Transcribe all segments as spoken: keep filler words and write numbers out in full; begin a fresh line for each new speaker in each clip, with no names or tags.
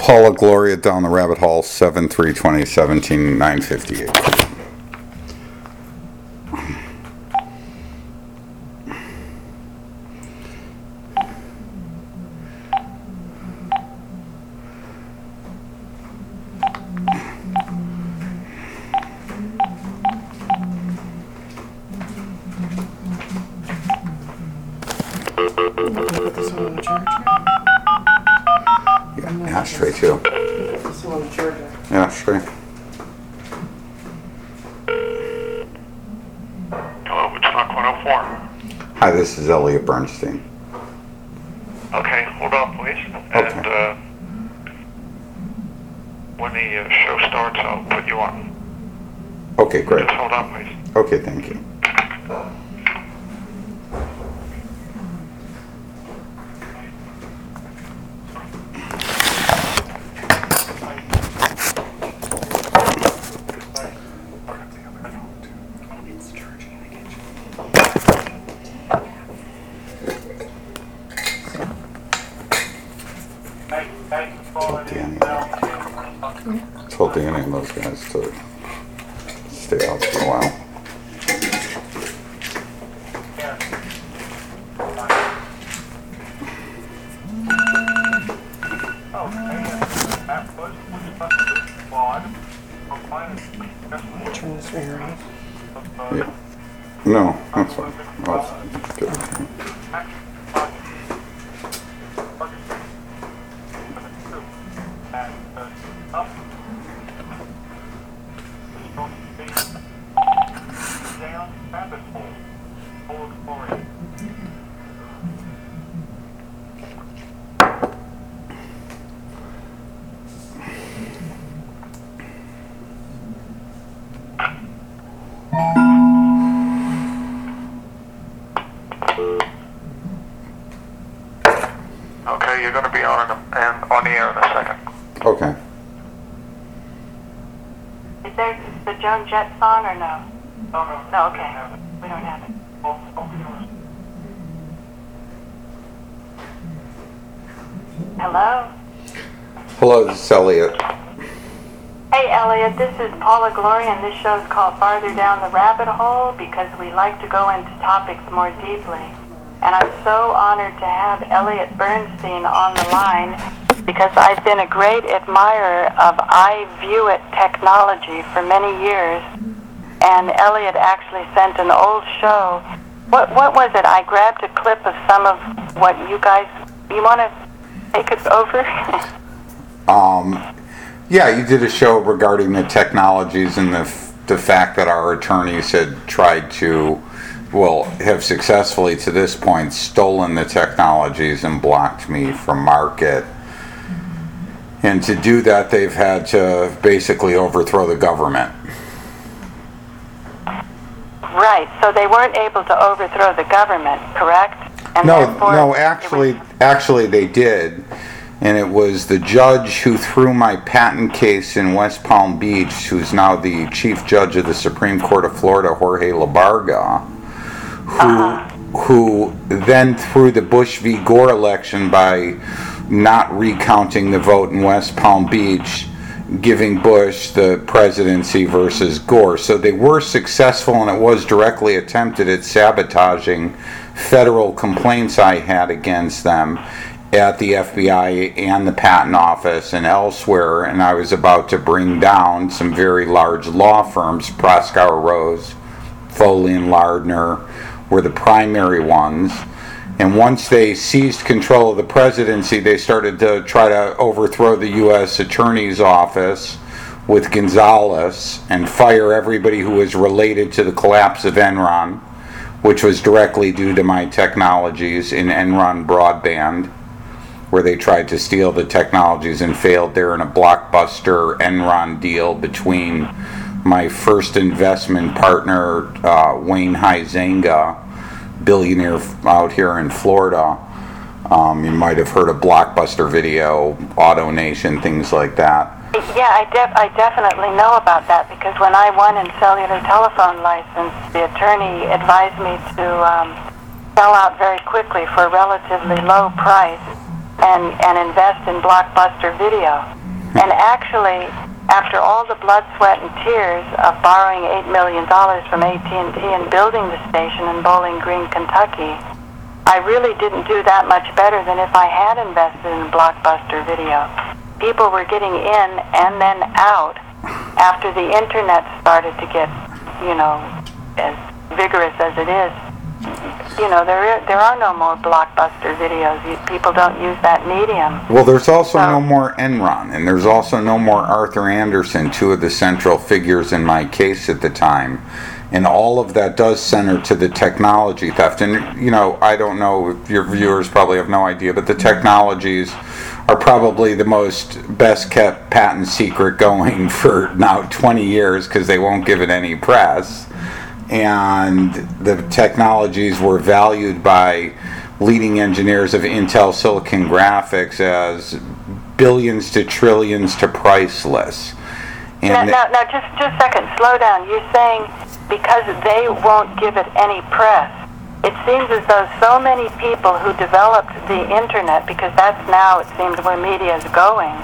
Paula Gloria down the rabbit hole, seven three twenty seventeen nine fifty-eight. Yeah, ashtray too.
This one on the charger.
Yeah, ashtray.
Hello, Woodstock one oh four.
Hi, this is Elliot Bernstein.
Okay, hold on, please.
Okay.
And uh, when the uh, show starts, I'll put you on.
Okay, great.
Just hold on, please.
Okay, thank you. Danny. Told Danny and those guys to stay out for a while.
Turn this ringer off.
Yeah. No, that's fine. I'll get it.
Okay, you're going to be on in a, and on the air in a second.
Okay.
Is there the Joan Jett song or no?
No, no.
No, okay. We don't have it. Hello?
Hello, this is Elliot.
Hey, Elliot, this is Paula Gloria, and this show is called Farther Down the Rabbit Hole because we like to go into topics more deeply. And I'm so honored to have Elliot Bernstein on the line because I've been a great admirer of iViewIt technology for many years. And Elliot actually sent an old show. What what was it? I grabbed a clip of some of what you guys... You want to take it over?
Um, yeah, you did a show regarding the technologies and the, f- the fact that our attorneys had tried to, well, have successfully to this point stolen the technologies and blocked me from market. And to do that, they've had to basically overthrow the government.
Right, so they weren't able to overthrow the government, correct? And
No,
therefore
no,
it
actually,
was-
actually they did. And it was the judge who threw my patent case in West Palm Beach, who's now the Chief Judge of the Supreme Court of Florida, Jorge Labarga, who
Uh-huh.
who then threw the Bush v. Gore election by not recounting the vote in West Palm Beach, giving Bush the presidency versus Gore. So they were successful, and it was directly attempted at sabotaging federal complaints I had against them at the F B I and the Patent Office and elsewhere, and I was about to bring down some very large law firms. Proskauer Rose, Foley and Lardner were the primary ones. And once they seized control of the presidency, they started to try to overthrow the U S Attorney's Office with Gonzales and fire everybody who was related to the collapse of Enron, which was directly due to my technologies in Enron Broadband, where they tried to steal the technologies and failed there in a blockbuster Enron deal between my first investment partner, uh, Wayne Huizenga, billionaire out here in Florida. Um, you might have heard of Blockbuster Video, AutoNation, things like that.
Yeah, I, def- I definitely know about that because when I won in cellular telephone license, the attorney advised me to um, sell out very quickly for a relatively low price. and, and invest in Blockbuster Video. And actually, after all the blood, sweat, and tears of borrowing eight million dollars from A T and T and building the station in Bowling Green, Kentucky, I really didn't do that much better than if I had invested in Blockbuster Video. People were getting in and then out after the internet started to get, you know, as vigorous as it is. You know, there are, there are no more Blockbuster Videos. You, people don't use that medium.
Well, there's also
So-
no more Enron, and there's also no more Arthur Anderson, two of the central figures in my case at the time. And all of that does center to the technology theft. And, you know, I don't know, your viewers probably have no idea, but the technologies are probably the most best kept patent secret going for now twenty years because they won't give it any press. And the technologies were valued by leading engineers of Intel Silicon Graphics as billions to trillions to priceless.
Now, now, now, just, just a second, slow down. You're saying because they won't give it any press. It seems as though so many people who developed the internet, because that's now, it seems, where media is going,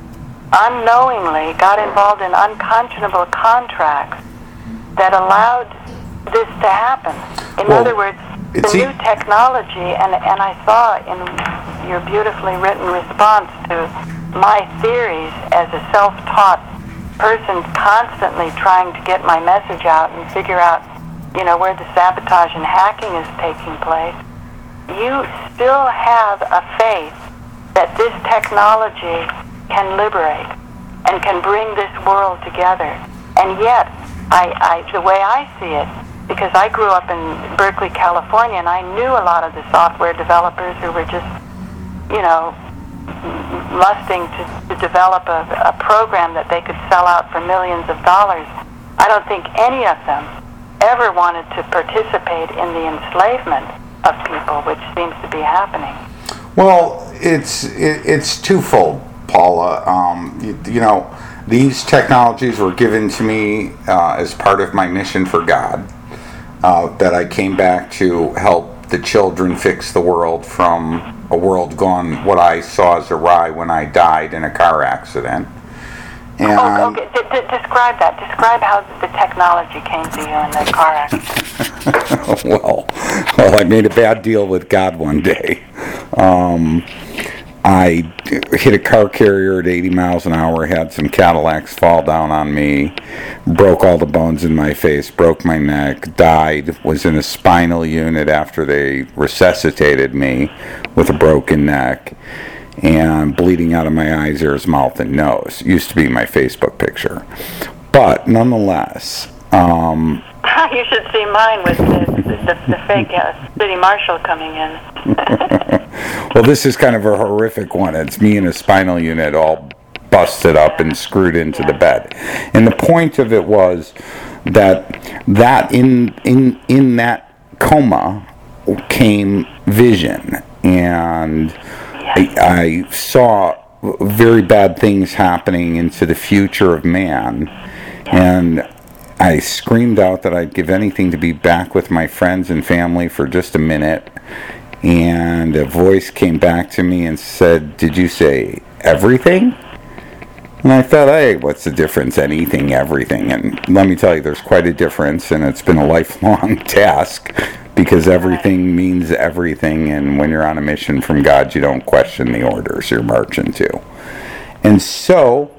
unknowingly got involved in unconscionable contracts that allowed this to happen. In
Well,
other words, the
it's e-
new technology, and, and I saw in your beautifully written response to my theories as a self-taught person constantly trying to get my message out and figure out, you know, where the sabotage and hacking is taking place, you still have a faith that this technology can liberate and can bring this world together. And yet, I, I, the way I see it, because I grew up in Berkeley, California, and I knew a lot of the software developers who were just, you know, lusting to, to develop a, a program that they could sell out for millions of dollars. I don't think any of them ever wanted to participate in the enslavement of people, which seems to be happening.
Well, it's it, it's twofold, Paula. Um, you, you know, these technologies were given to me uh, as part of my mission for God, uh, that I came back to help the children fix the world from a world gone, what I saw as awry when I died in a car accident. And
oh, okay, d- d- describe that. Describe how the technology came to you in the car accident.
well, well, I made a bad deal with God one day. Um, I hit a car carrier at eighty miles an hour, had some Cadillacs fall down on me, broke all the bones in my face, broke my neck, died, was in a spinal unit after they resuscitated me with a broken neck, and bleeding out of my eyes, ears, mouth, and nose. Used to be my Facebook picture. But nonetheless, um,
you should see mine with the, the, the fake uh, city marshal coming in.
well, this is kind of a horrific one. It's me in a spinal unit all busted up and screwed into the bed. And the point of it was that that in in in that coma came vision, and I, I saw very bad things happening into the future of man, and I screamed out that I'd give anything to be back with my friends and family for just a minute, and a voice came back to me and said, "Did you say everything?" And I thought, hey, what's the difference? Anything, everything. And let me tell you, there's quite a difference, and it's been a lifelong task, because everything means everything, and when you're on a mission from God, you don't question the orders you're marching to. And so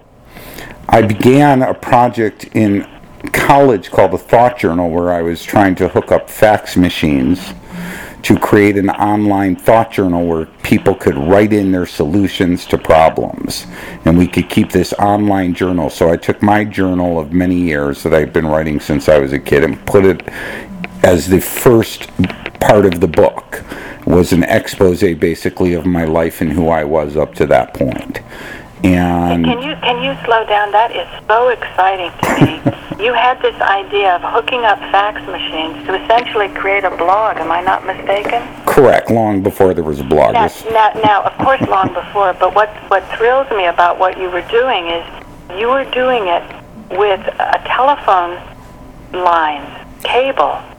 I began a project in college called the Thought Journal, where I was trying to hook up fax machines to create an online thought journal where people could write in their solutions to problems, and we could keep this online journal. So I took my journal of many years that I've been writing since I was a kid and put it as the first part of the book. It was an expose basically of my life and who I was up to that point. And
can you can you slow down? That is so exciting to me. You had this idea of hooking up fax machines to essentially create a blog. Am I not mistaken?
Correct. Long before there was a blog.
Now, now, now, of course, long before. But what what thrills me about what you were doing is you were doing it with a telephone lines, cable.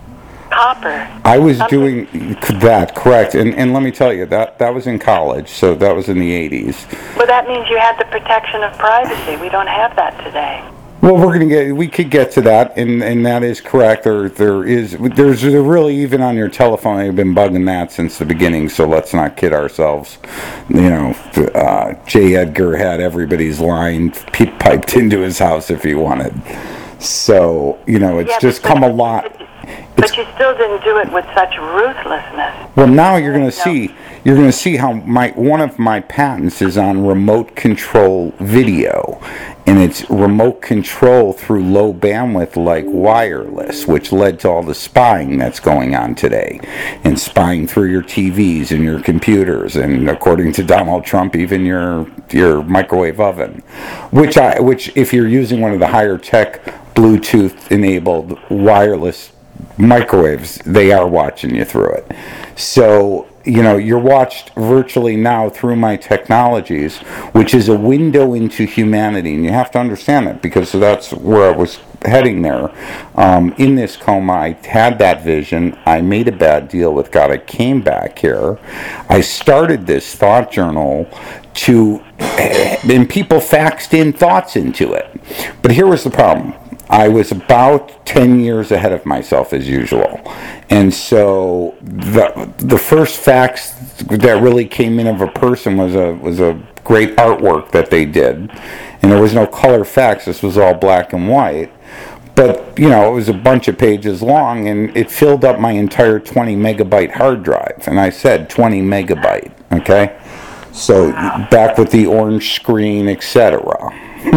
copper.
I was
Something-
doing that, correct. And and let me tell you, that, that was in college, so that was in the eighties.
Well, that means you had the protection of privacy. We don't have that today.
Well, we're gonna get. We could get to that, and, and that is correct. There, there is. There's there really even on your telephone. They've been bugging that since the beginning. So let's not kid ourselves. You know, uh, J. Edgar had everybody's line p- piped into his house if he wanted. So you know, it's
Yeah,
just
but-
come a lot.
But you still didn't do it with such ruthlessness.
Well, now you're going
No.
to see. You're going to see how my one of my patents is on remote control video, and it's remote control through low bandwidth like wireless, which led to all the spying that's going on today, and spying through your T Vs and your computers, and according to Donald Trump, even your your microwave oven, which I which if you're using one of the higher tech Bluetooth enabled wireless microwaves, they are watching you through it. So, you know, you're watched virtually now through my technologies, which is a window into humanity. And you have to understand that, because that's where I was heading there. Um, in this coma, I had that vision. I made a bad deal with God. I came back here. I started this thought journal to, and people faxed in thoughts into it. But here was the problem. I was about ten years ahead of myself as usual. And so the the first fax that really came in of a person was a was a great artwork that they did. And there was no color fax. This was all black and white. But, you know, it was a bunch of pages long, and it filled up my entire twenty megabyte hard drive. And I said twenty megabyte, okay? So back with the orange screen, et cetera.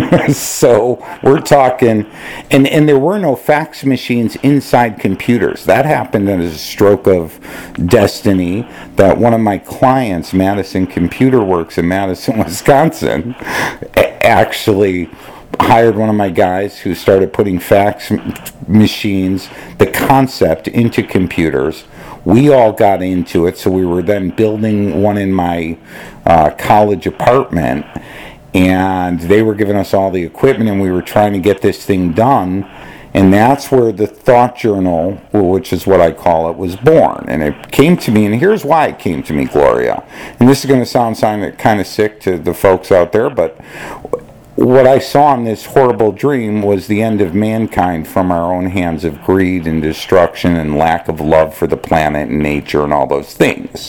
So we're talking, and, and there were no fax machines inside computers. That happened as a stroke of destiny, that one of my clients, Madison Computer Works in Madison, Wisconsin, actually hired one of my guys who started putting fax machines, the concept, into computers. We all got into it, so we were then building one in my uh, college apartment, and they were giving us all the equipment, and we were trying to get this thing done. And that's where the thought journal, which is what I call it, was born. And it came to me, and here's why it came to me, Gloria. And this is going to sound kind of sick to the folks out there, but what I saw in this horrible dream was the end of mankind from our own hands of greed and destruction and lack of love for the planet and nature and all those things.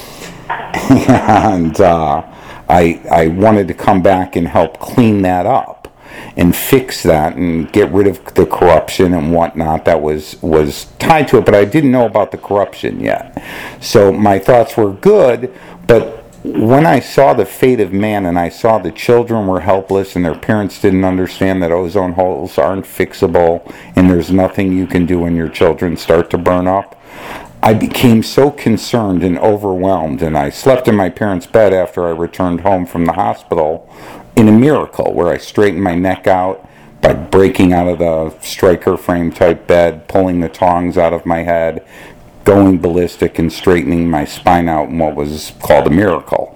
And uh, I, I wanted to come back and help clean that up and fix that and get rid of the corruption and whatnot that was, was tied to it. But I didn't know about the corruption yet. So my thoughts were good, but when I saw the fate of man, and I saw the children were helpless and their parents didn't understand that ozone holes aren't fixable and there's nothing you can do when your children start to burn up, I became so concerned and overwhelmed, and I slept in my parents' bed after I returned home from the hospital in a miracle, where I straightened my neck out by breaking out of the striker frame type bed, pulling the tongs out of my head, going ballistic and straightening my spine out in what was called a miracle.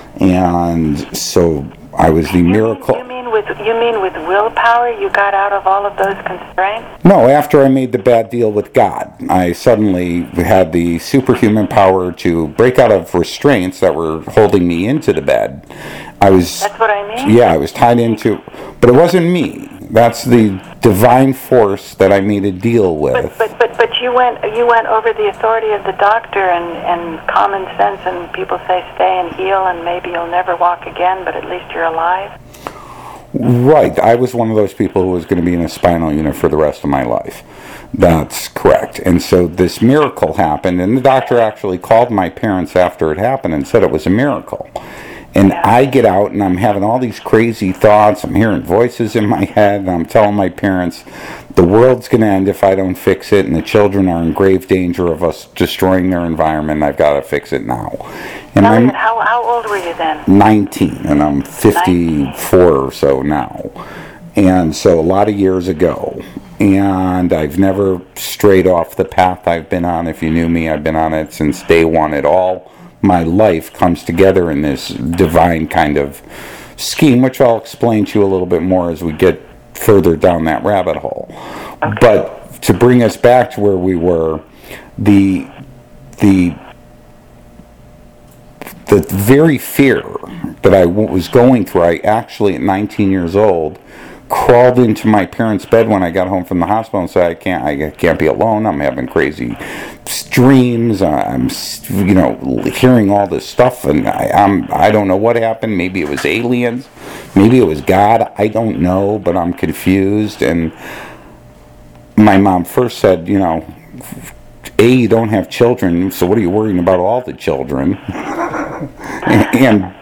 And so I was the miracle.
You mean with you mean with willpower you got out of all of those constraints?
No, after I made the bad deal with God, I suddenly had the superhuman power to break out of restraints that were holding me into the bed. I was
That's what I mean?
Yeah, I was tied into, but it wasn't me. That's the divine force that I made a deal with.
But, but but but you went you went over the authority of the doctor and, and common sense, and people say stay and heal and maybe you'll never walk again, but at least you're alive.
Right. I was one of those people who was going to be in a spinal unit for the rest of my life. That's correct. And so this miracle happened, and the doctor actually called my parents after it happened and said it was a miracle. And I get out and I'm having all these crazy thoughts. I'm hearing voices in my head, and I'm telling my parents the world's going to end if I don't fix it, and the children are in grave danger of us destroying their environment. I've got to fix it now. And
Now,
I'm
how how old were you then?
nineteen, and I'm fifty-four or so now. And so a lot of years ago. And I've never strayed off the path I've been on. If you knew me, I've been on it since day one at all. My life comes together in this divine kind of scheme, which I'll explain to you a little bit more as we get further down that rabbit hole. Okay. But to bring us back to where we were, the the the very fear that I w- was going through, I actually, at nineteen years old, crawled into my parents' bed when I got home from the hospital and said, I can't, I can't be alone. I'm having crazy dreams. I'm, you know, hearing all this stuff, and I, I'm, I don't know what happened. Maybe it was aliens. Maybe it was God. I don't know, but I'm confused. And my mom first said, you know, A, you don't have children, so what are you worrying about all the children? and,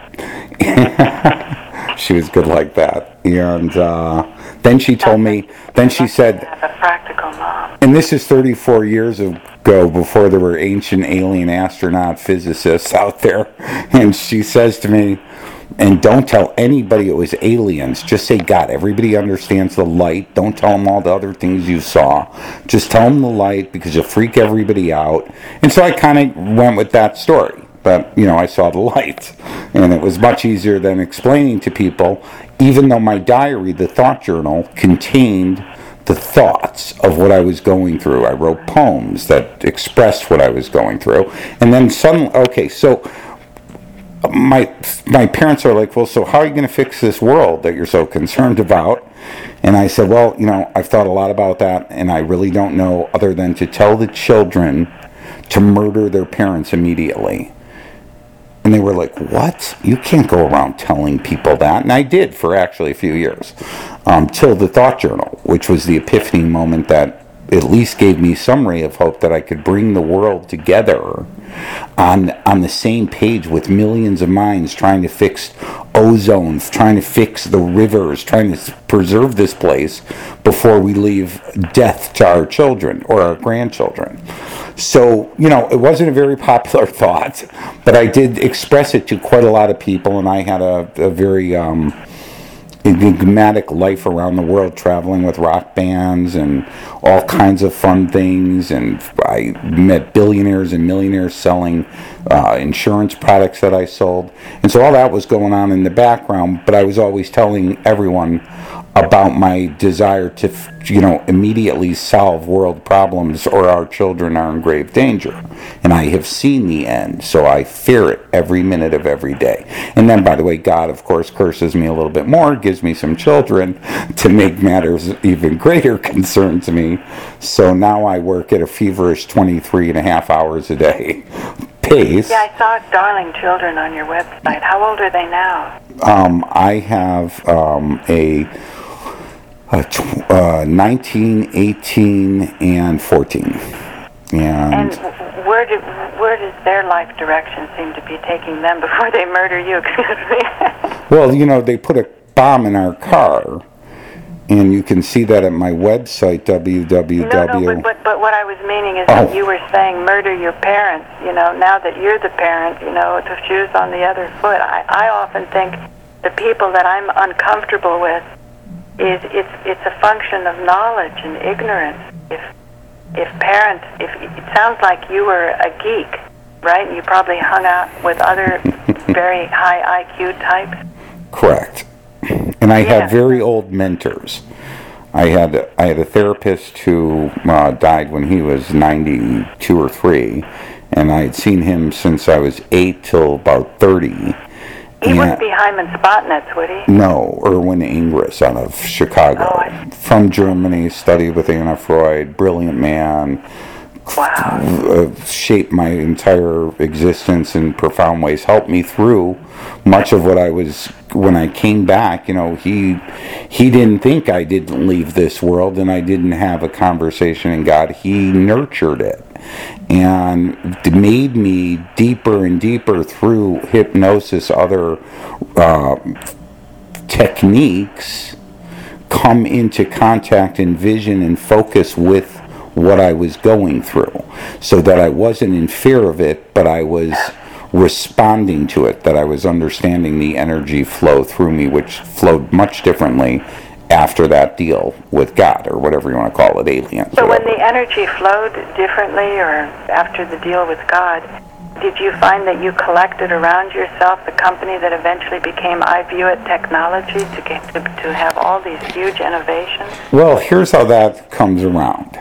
and she was good like that. And uh, then she told me, then she said,
a practical mom.
and this is thirty-four years ago, before there were ancient alien astronaut physicists out there, and she says to me, and don't tell anybody it was aliens. Just say God. Everybody understands the light. Don't tell them all the other things you saw. Just tell them the light, because you'll freak everybody out. And so I kind of went with that story. But, you know, I saw the light. And it was much easier than explaining to people, even though my diary, the thought journal, contained the thoughts of what I was going through. I wrote poems that expressed what I was going through. And then suddenly, okay, so my my parents are like, well, so how are you going to fix this world that you're so concerned about? And I said, well, you know, I've thought a lot about that, and I really don't know other than to tell the children to murder their parents immediately. And they were like, what? You can't go around telling people that. And I did for actually a few years, um, till the thought journal, which was the epiphany moment that at least gave me some ray of hope that I could bring the world together on on the same page with millions of minds trying to fix ozone, trying to fix the rivers, trying to preserve this place before we leave death to our children or our grandchildren. So, you know, it wasn't a very popular thought, but I did express it to quite a lot of people, and I had a, a very um, enigmatic life around the world, traveling with rock bands and all kinds of fun things. And I met billionaires and millionaires selling uh, insurance products that I sold. And so all that was going on in the background, but I was always telling everyone about my desire to, you know, immediately solve world problems or our children are in grave danger. And I have seen the end, so I fear it every minute of every day. And then, by the way, God, of course, curses me a little bit more, gives me some children to make matters even greater concern to me. So now I work at a feverish twenty-three and a half hours a day pace.
Yeah, I saw Darling Children on your website. How old are they now?
Um, I have um, a... Uh, tw- uh, nineteen, eighteen, and fourteen. And,
And where do where does their life direction seem to be taking them before they murder you? Excuse me.
well, you know, they put a bomb in our car, and you can see that at my website, w w w.
No, no, but, but, but what I was meaning is
Oh.
that you were saying murder your parents. You know, now that you're the parent, you know, the shoe's on the other foot. I, I often think the people that I'm uncomfortable with is it's it's a function of knowledge and ignorance. If if parents, if it sounds like you were a geek, right? And you probably hung out with other very high I Q types.
Correct. And I
Yeah.
had very old mentors. I had I had a therapist who uh, died when he was ninety-two or three, and I had seen him since I was eight till about thirty.
He
And-
wouldn't be Hyman Spotnitz, would he?
No, Erwin Ingres out of Chicago.
Oh, I-
From Germany, studied with Anna Freud, brilliant man.
Wow.
Uh, shaped my entire existence in profound ways, helped me through much of what I was, when I came back, you know, he he didn't think I didn't leave this world and I didn't have a conversation in God. He nurtured it and made me deeper and deeper through hypnosis, other uh, techniques, come into contact and vision and focus with what I was going through, so that I wasn't in fear of it, but I was responding to it, that I was understanding the energy flow through me, which flowed much differently after that deal with God, or whatever you want to call it, aliens.
So when
whatever.
the energy flowed differently, or after the deal with God, did you find that you collected around yourself the company that eventually became I View It Technology to get to, to have all these huge innovations?
Well, here's how that comes around.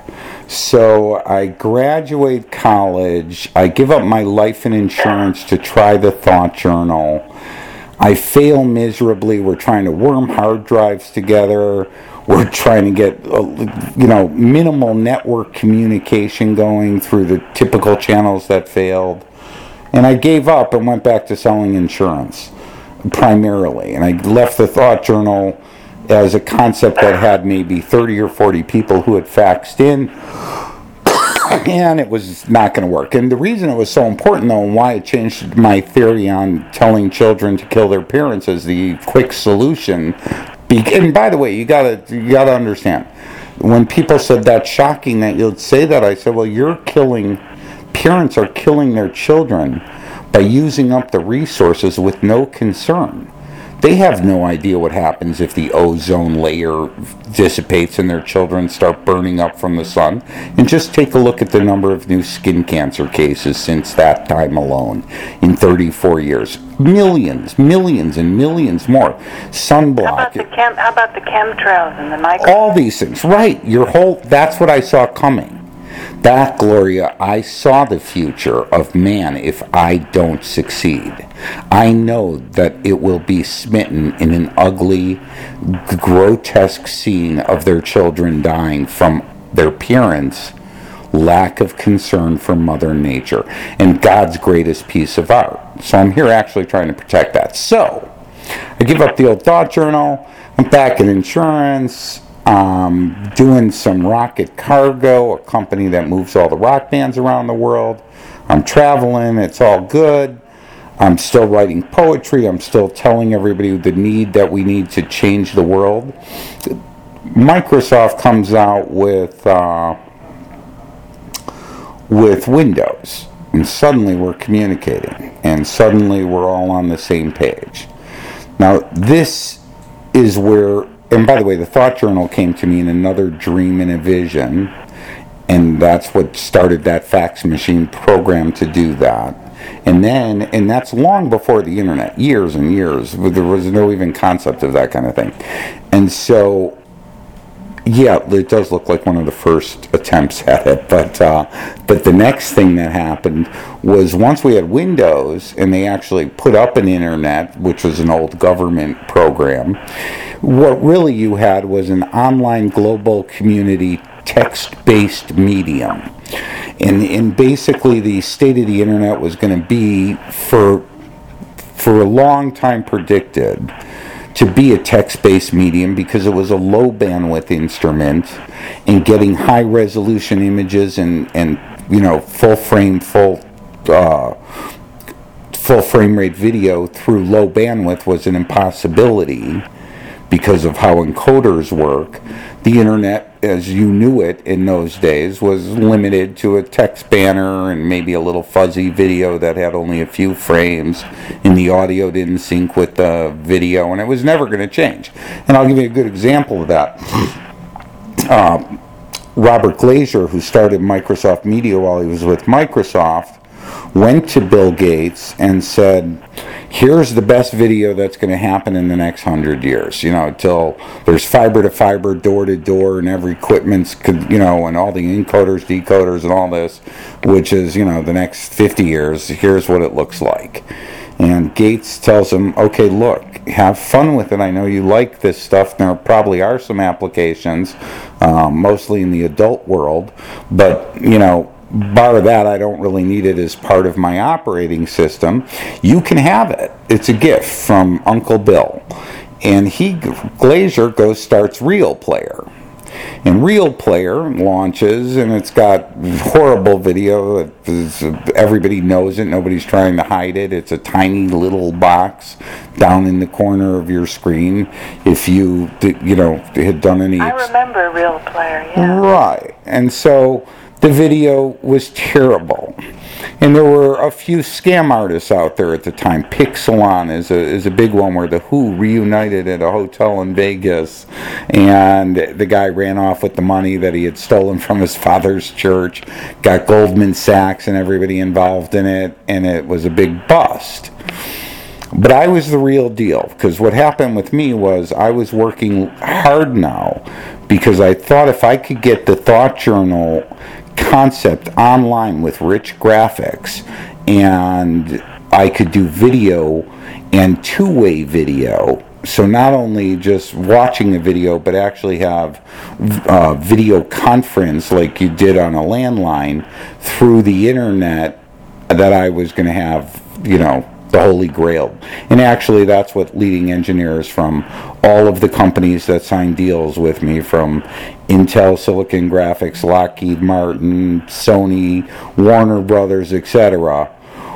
So I graduate college. I give up my life and insurance to try the Thought Journal. I fail miserably. We're trying to worm hard drives together. We're trying to get, you know, minimal network communication going through the typical channels that failed. And I gave up and went back to selling insurance, primarily. And I left the Thought Journal as a concept that had maybe thirty or forty people who had faxed in, and it was not going to work. And the reason it was so important, though, and why it changed my theory on telling children to kill their parents as the quick solution. And by the way, you gotta you gotta understand, when people said that's shocking that you'd say that, I said, well, you're killing, parents are killing their children by using up the resources with no concern. They have no idea what happens if the ozone layer dissipates and their children start burning up from the sun. And just take a look at the number of new skin cancer cases since that time alone in thirty-four years. Millions, millions, and millions more. Sunblock.
How about the, chem, how about the chemtrails and the micro?
All these things. Right. Your whole, that's what I saw coming. That, Gloria, I saw the future of man if I don't succeed. I know that it will be smitten in an ugly, grotesque scene of their children dying from their parents' lack of concern for Mother Nature and God's greatest piece of art. So I'm here actually trying to protect that. So I give up the old Thought Journal. I'm back in insurance. Um, doing some Rocket Cargo, a company that moves all the rock bands around the world. I'm traveling, it's all good. I'm still writing poetry. I'm still telling everybody the need that we need to change the world. Microsoft comes out with uh, with Windows, and suddenly we're communicating, and suddenly we're all on the same page. Now, this is where, and by the way, the Thought Journal came to me in another dream and a vision, and that's what started that fax machine program to do that. And then, and that's long before the internet, years and years. There was no even concept of that kind of thing. And so, yeah, it does look like one of the first attempts at it. But uh, but the next thing that happened was once we had Windows and they actually put up an internet, which was an old government program, what really you had was an online global community text-based medium. And, and basically the state of the internet was going to be, for for a long time predicted, to be a text-based medium because it was a low bandwidth instrument, and getting high resolution images and, and you know, full frame, full uh, full frame rate video through low bandwidth was an impossibility because of how encoders work. The internet, as you knew it in those days, was limited to a text banner and maybe a little fuzzy video that had only a few frames, and the audio didn't sync with the video, and it was never going to change. And I'll give you a good example of that. Uh, Robert Glazer, who started Microsoft Media while he was with Microsoft, went to Bill Gates and said, here's the best video that's going to happen in the next hundred years, you know, till there's fiber to fiber, door to door, and every equipment's, you know, and all the encoders, decoders, and all this, which is, you know, the next fifty years, here's what it looks like. And Gates tells him, okay, look, have fun with it. I know you like this stuff. There probably are some applications, um, mostly in the adult world, but, you know, bar that, I don't really need it as part of my operating system. You can have it. It's a gift from Uncle Bill. And he, Glazer, goes, starts Real Player. And Real Player launches, and it's got horrible video. It's, everybody knows it. Nobody's trying to hide it. It's a tiny little box down in the corner of your screen. If you, you know, had done any...
I remember Real Player, yeah.
Right. And so the video was terrible. And there were a few scam artists out there at the time. Pixelon is a is a big one where the Who reunited at a hotel in Vegas, and the guy ran off with the money that he had stolen from his father's church, got Goldman Sachs and everybody involved in it, and it was a big bust. But I was the real deal, because what happened with me was I was working hard now because I thought if I could get the Thought Journal concept online with rich graphics, and I could do video and two-way video, so not only just watching a video, but actually have uh, video conference like you did on a landline through the internet, that I was going to have, you know, the Holy Grail. And actually that's what leading engineers from all of the companies that signed deals with me, from Intel, Silicon Graphics, Lockheed Martin, Sony, Warner Brothers, et cetera,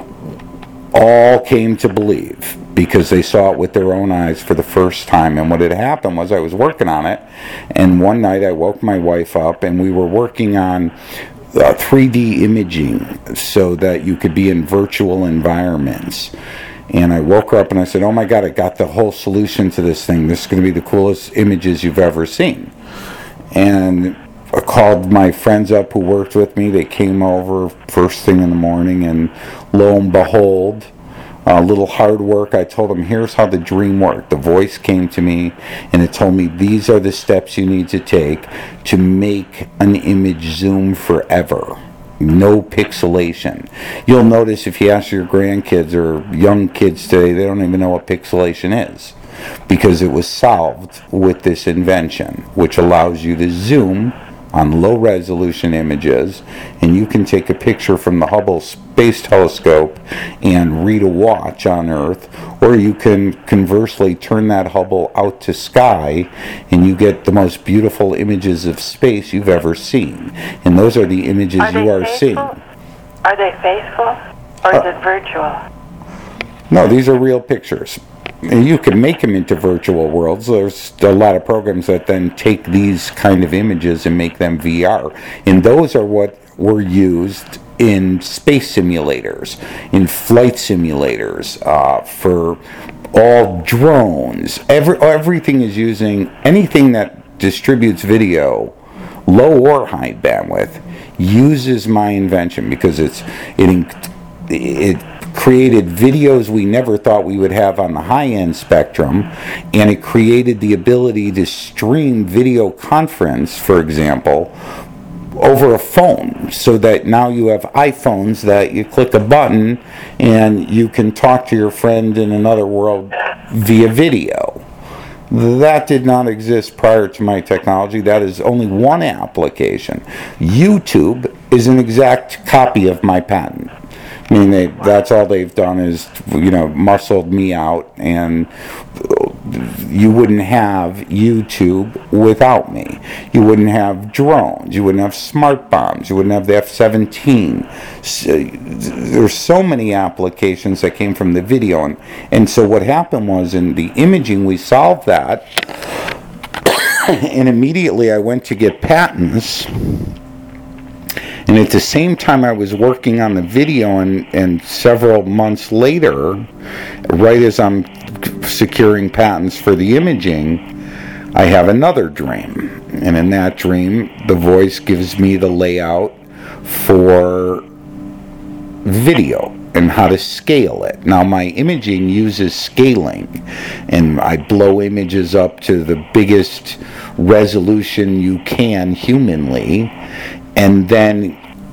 all came to believe because they saw it with their own eyes for the first time. And what had happened was I was working on it, and one night I woke my wife up, and we were working on Uh, three D imaging so that you could be in virtual environments. And I woke her up and I said, oh my God, I got the whole solution to this thing. This is going to be the coolest images you've ever seen. And I called my friends up who worked with me. They came over first thing in the morning, and lo and behold, a little hard work. I told them, here's how the dream worked. The voice came to me and it told me, these are the steps you need to take to make an image zoom forever. No pixelation. You'll notice if you ask your grandkids or young kids today, they don't even know what pixelation is, because it was solved with this invention, which allows you to zoom on low resolution images, and you can take a picture from the Hubble Space Telescope and read a watch on Earth, or you can conversely turn that Hubble out to sky and you get the most beautiful images of space you've ever seen. And those are the images
Are
you
they
are
faithful?
seeing.
Are they faithful, or is
Uh,
it virtual?
No, these are real pictures. You can make them into virtual worlds. There's a lot of programs that then take these kind of images and make them V R. And those are what were used in space simulators, in flight simulators, uh, for all drones. Every, everything is using, anything that distributes video, low or high bandwidth, uses my invention, because it's it, it created videos we never thought we would have on the high-end spectrum, and it created the ability to stream video conference, for example, over a phone, so that now you have iPhones that you click a button and you can talk to your friend in another world via video. That did not exist prior to my technology. That is only one application. YouTube is an exact copy of my patent. I mean, they, that's all they've done is, you know, muscled me out, and you wouldn't have YouTube without me. You wouldn't have drones. You wouldn't have smart bombs. You wouldn't have the F seventeen. So, there's so many applications that came from the video, and, and so what happened was, in the imaging, we solved that, and immediately I went to get patents. And at the same time I was working on the video, and, and several months later, right as I'm securing patents for the imaging, I have another dream. And in that dream, the voice gives me the layout for video and how to scale it. Now, my imaging uses scaling, and I blow images up to the biggest resolution you can humanly. And then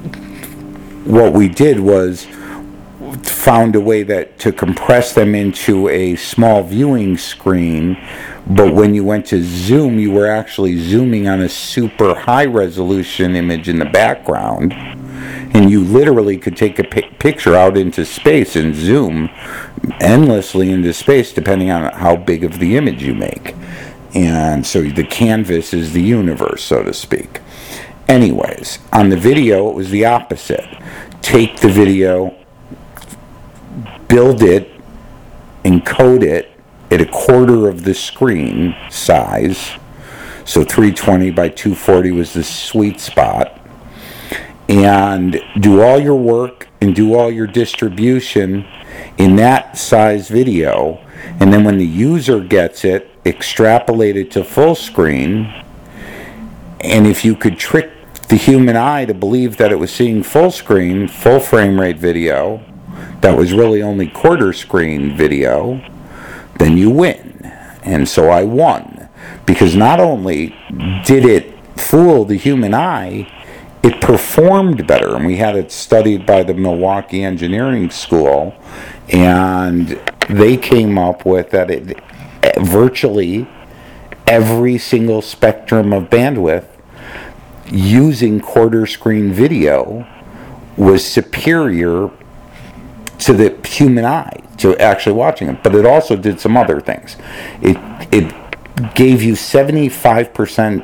what we did was found a way that to compress them into a small viewing screen, but when you went to zoom, you were actually zooming on a super high resolution image in the background, and you literally could take a pi- picture out into space and zoom endlessly into space depending on how big of the image you make. And so the canvas is the universe, so to speak. Anyways, on the video, it was the opposite. Take the video, build it, encode it at a quarter of the screen size. So three twenty by two forty was the sweet spot. And do all your work and do all your distribution in that size video. And then when the user gets it, extrapolate it to full screen. And if you could trick the human eye to believe that it was seeing full screen, full frame rate video, that was really only quarter screen video, then you win. And so I won. Because not only did it fool the human eye, it performed better. And we had it studied by the Milwaukee Engineering School, and they came up with that it virtually every single spectrum of bandwidth using quarter screen video was superior to the human eye to actually watching it. But it also did some other things. It it gave you seventy-five percent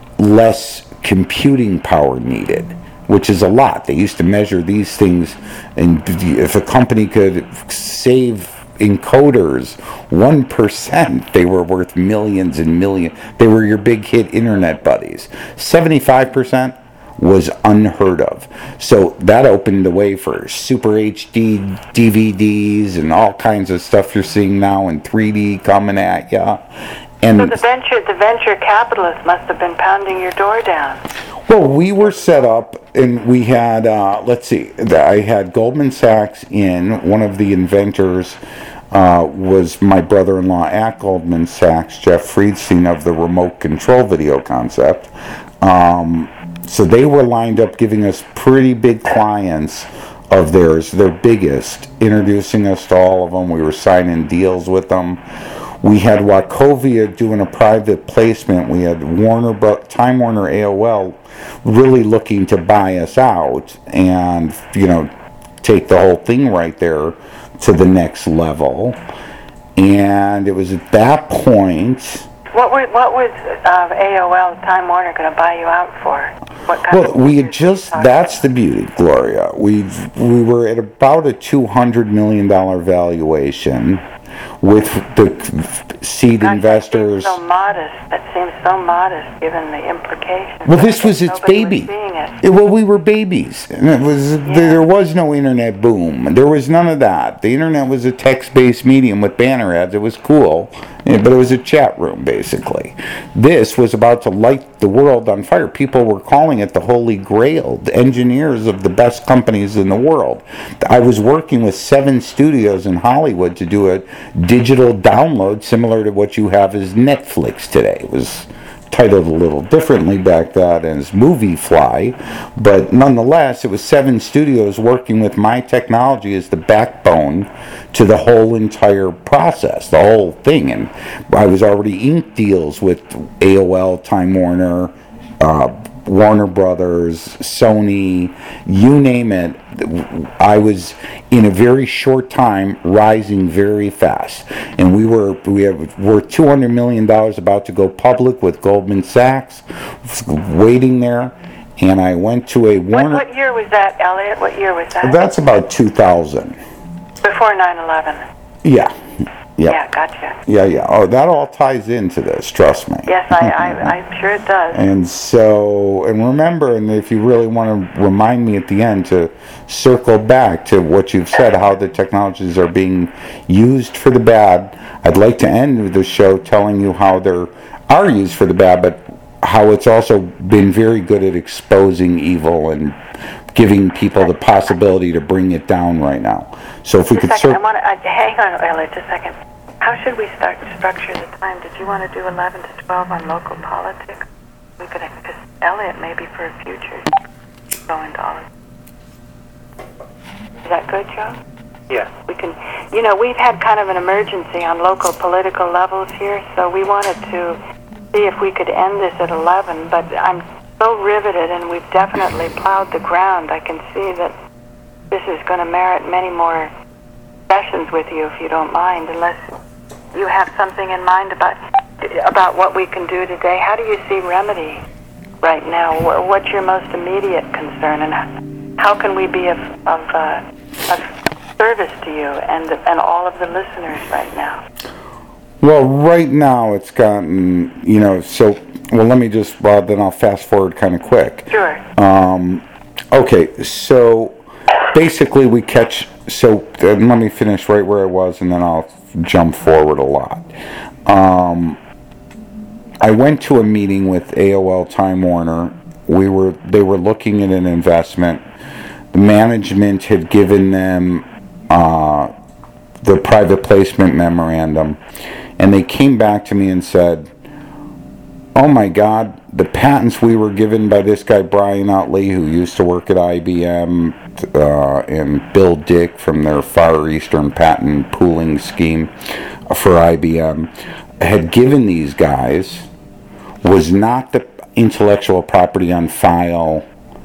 less computing power needed, which is a lot. They used to measure these things, and if a company could save encoders one percent, they were worth millions and millions. They were your big hit internet buddies. seventy-five percent was unheard of. So that opened the way for Super H D D V Ds and all kinds of stuff you're seeing now, and three D coming at you. And
so the venture, the venture capitalists must have been pounding your door down.
Well, we were set up, and we had, uh, let's see, I had Goldman Sachs in. One of the inventors uh, was my brother-in-law at Goldman Sachs, Jeff Friedstein, of the remote control video concept. Um, so they were lined up giving us pretty big clients of theirs, their biggest, introducing us to all of them. We were signing deals with them. We had Wachovia doing a private placement. We had Warner, Time Warner, A O L really looking to buy us out and, you know, take the whole thing right there to the next level. And it was at that point.
What were, what was uh, A O L, Time Warner, going to buy you out for? What kind
well,
of
we had just, that's the beauty, Gloria. We we were at about a two hundred million dollars valuation with the seed
Gosh,
investors.
That seems so modest. That seems so modest, given the implications.
Well, this was its
Nobody
baby.
Was seeing it.
It, well, we were babies. And it was
Yeah.
there was no internet boom. There was none of that. The internet was a text-based medium with banner ads. It was cool, but it was a chat room basically. This was about to light the world on fire. People were calling it the Holy Grail. The engineers of the best companies in the world. I was working with seven studios in Hollywood to do a digital download similar to what you have as Netflix today. It was titled a little differently back then as Movie Fly, but nonetheless, it was seven studios working with my technology as the backbone to the whole entire process, the whole thing. And I was already inked deals with A O L, Time Warner, uh, Warner Brothers, Sony, you name it. I was in a very short time rising very fast, and we were we have we're two hundred million dollars about to go public with Goldman Sachs, waiting there. And I went to a Warner.
What, what year was that, Elliot? What year was that?
That's about two thousand.
Before nine eleven.
Yeah. Yep.
Yeah, gotcha.
Yeah, yeah. Oh, that all ties into this, trust me.
Yes, I, I, I'm sure it does.
And so, and remember, and if you really want to remind me at the end to circle back to what you've said, how the technologies are being used for the bad, I'd like to end the show telling you how they are used for the bad, but how it's also been very good at exposing evil and giving people the possibility to bring it down right now. So if we
Just
could
a second,
cir-
I want to, uh, hang on, Elliot, just a second. How should we start structure the time? Did you want to do eleven to twelve on local politics? We could, because Elliot maybe for a future go into all of it. Is that good, Joe?
Yes.
We can, you know, we've had kind of an emergency on local political levels here, so we wanted to see if we could end this at eleven, but I'm so riveted, and we've definitely plowed the ground. I can see that this is going to merit many more sessions with you, if you don't mind, unless you have something in mind about about what we can do today. How do you see remedy right now? What's your most immediate concern, and how can we be of of, uh, of service to you and and all of the listeners right now?
Well, right now it's gotten, you know, so, well, let me just, well, then I'll fast forward kind of quick.
Sure.
Um, okay, so basically we catch, so uh, let me finish right where I was and then I'll jump forward a lot. Um, I went to a meeting with A O L Time Warner. We were, they were looking at an investment. The management had given them uh, the private placement memorandum, and they came back to me and said, oh my God, the patents we were given by this guy Brian Utley, who used to work at I B M, uh, and Bill Dick from their Far Eastern patent pooling scheme for I B M, had given these guys was not the intellectual property on file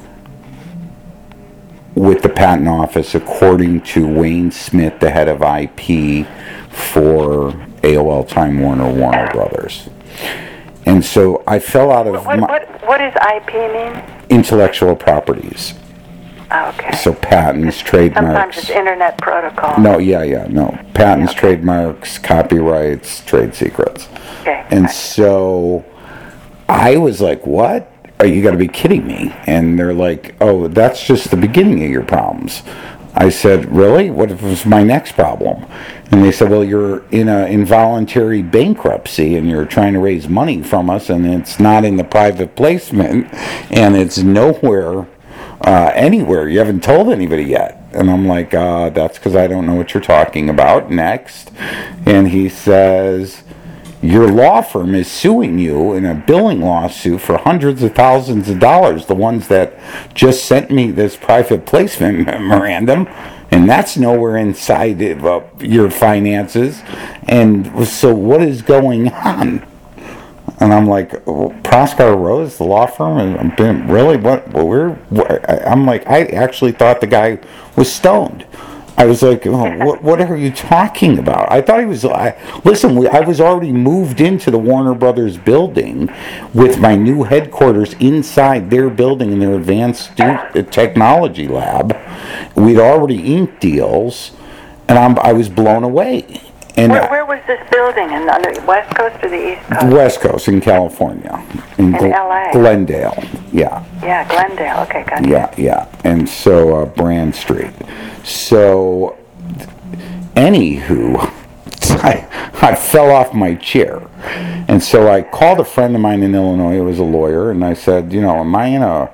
with the patent office, according to Wayne Smith, the head of I P for A O L, Time Warner, Warner Brothers. And so I fell out of
what,
my
what, what does I P mean?
Intellectual properties.
Oh, okay.
So patents, trademarks.
Sometimes it's Internet Protocol.
No, yeah, yeah, no. Patents,
Okay.
trademarks, copyrights, trade secrets.
Okay.
And so I was like, what? Are you got to be kidding me? And they're like, oh, that's just the beginning of your problems. I said, really? What was my next problem? And they said, well, you're in an involuntary bankruptcy and you're trying to raise money from us, and it's not in the private placement, and it's nowhere, uh, anywhere. You haven't told anybody yet. And I'm like, uh, that's because I don't know what you're talking about. Next. And he says, your law firm is suing you in a billing lawsuit for hundreds of thousands of dollars, the ones that just sent me this private placement memorandum, and that's nowhere inside of uh, your finances. And so what is going on? And I'm like, oh, Proskauer Rose, the law firm? And I'm been, really? What? Well, we're, what? I'm like, I actually thought the guy was stoned. I was like, oh, what, what are you talking about? I thought he was, I, listen, we, I was already moved into the Warner Brothers building with my new headquarters inside their building in their advanced stu- technology lab. We'd already inked deals, and I'm, I was blown away. And
Where, where was this building? In on the West Coast or the East Coast?
West Coast in California. In,
In L A?
Glendale, yeah.
Yeah, Glendale. Okay, gotcha.
Yeah, yeah. And so, uh, Brand Street. So, anywho, I, I fell off my chair. And so I called a friend of mine in Illinois who was a lawyer, and I said, you know, am I in a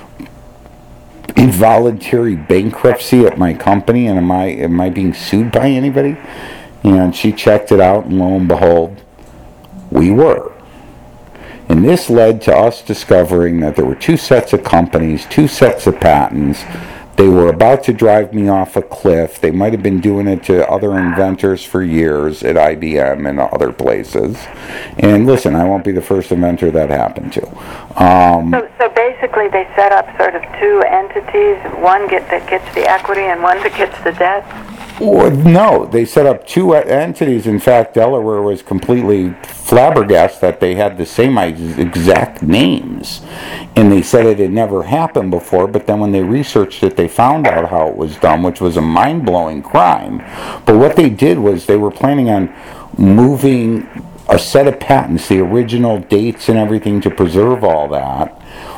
involuntary bankruptcy at my company, and am I, am I being sued by anybody? And she checked it out, and lo and behold, we were. And this led to us discovering that there were two sets of companies, two sets of patents. They were about to drive me off a cliff. They might have been doing it to other inventors for years at I B M and other places. And listen, I won't be the first inventor that happened to. Um,
So, so basically, they set up sort of two entities: one get that gets the equity and one that gets the debt.
Well, no, they set up two entities. In fact, Delaware was completely flabbergasted that they had the same exact names. And they said it had never happened before, but then when they researched it, they found out how it was done, which was a mind-blowing crime. But what they did was they were planning on moving a set of patents, the original dates and everything to preserve all that,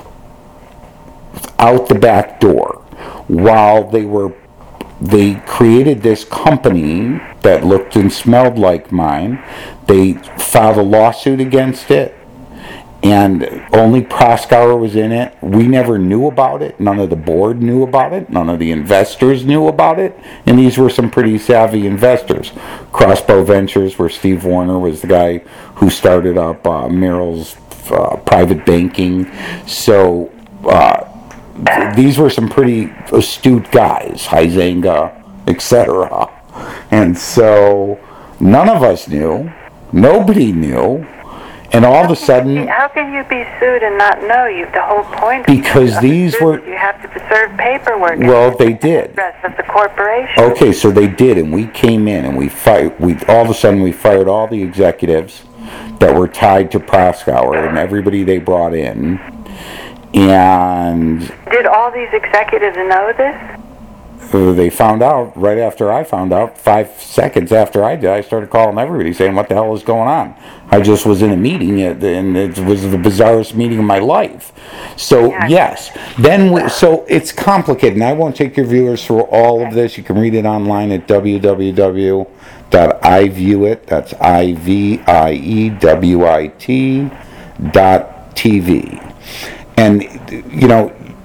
out the back door while they were They created this company that looked and smelled like mine. They filed a lawsuit against it, and only Proskauer was in it. We never knew about it. None of the board knew about it. None of the investors knew about it. And these were some pretty savvy investors. Crossbow Ventures, where Steve Warner was the guy who started up uh, Merrill's uh, private banking. So, uh, these were some pretty astute guys, Huizenga, et cetera. And so none of us knew. Nobody knew. And all of a sudden...
How can you be sued and not know? You the whole point.
Because
of
these
suit,
were...
You have to preserve paperwork.
Well, they did.
Address of the corporation.
Okay, so they did, and we came in, and we fired... We, all of a sudden, we fired all the executives that were tied to Proskauer and everybody they brought in. And
Did all these executives know this?
uh, they found out right after I found out. Five seconds after I did, I started calling everybody saying, "What the hell is going on?" I just was in a meeting, and it was the bizarrest meeting of my life. So
Yeah.
yes, then we, so it's complicated, and I won't take your viewers through all of this. You can read it online at w w w dot i view it. That's I V I E W I T dot T V. And, you know,